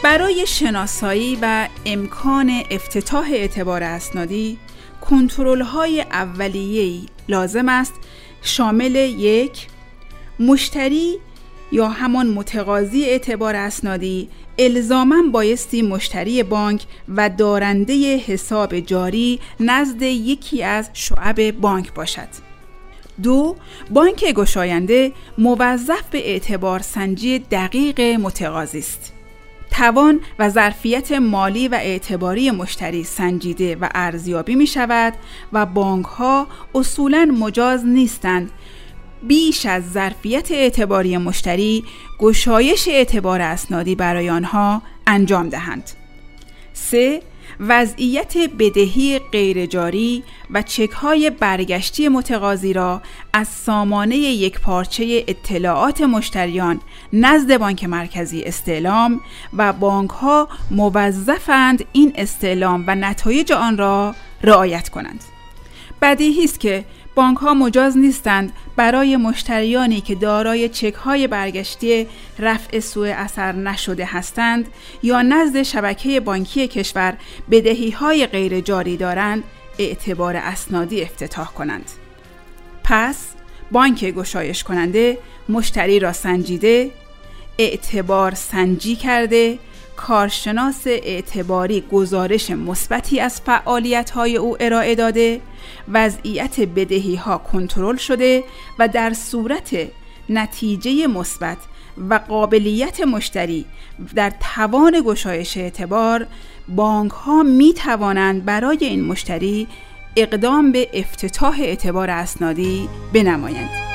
برای شناسایی و امکان افتتاح اعتبار اسنادی، کنترل‌های اولیه‌ای لازم است شامل 1. مشتری یا همان متقاضی اعتبار اسنادی الزاماً بایستی مشتری بانک و دارنده حساب جاری نزد یکی از شعب بانک باشد. 2. بانک گشاینده موظف به اعتبار سنجی دقیق متقاضی است. توان و ظرفیت مالی و اعتباری مشتری سنجیده و ارزیابی می شود و بانک‌ها اصولاً مجاز نیستند بیش از ظرفیت اعتباری مشتری گشایش اعتبار اسنادی برای آنها انجام دهند. 3. وضعیت بدهی غیرجاری و چک‌های برگشتی متقاضی را از سامانه یکپارچه اطلاعات مشتریان نزد بانک مرکزی استعلام و بانک‌ها موظفند این استعلام و نتایج آن را رعایت کنند. بدیهی است که بانک‌ها مجاز نیستند برای مشتریانی که دارای چک‌های برگشتی رفع سوء اثر نشده هستند یا نزد شبکه بانکی کشور بدهی‌های غیر جاری دارند اعتبار اسنادی افتتاح کنند. پس بانک گشایش کننده مشتری را سنجیده، اعتبار سنجی کرده، کارشناس اعتباری گزارش مثبتی از فعالیت‌های او ارائه داده، وضعیت بدهی‌ها کنترل شده و در صورت نتیجه مثبت و قابلیت مشتری در توان گشایش اعتبار، بانک‌ها می‌توانند برای این مشتری اقدام به افتتاح اعتبار اسنادی بنمایند.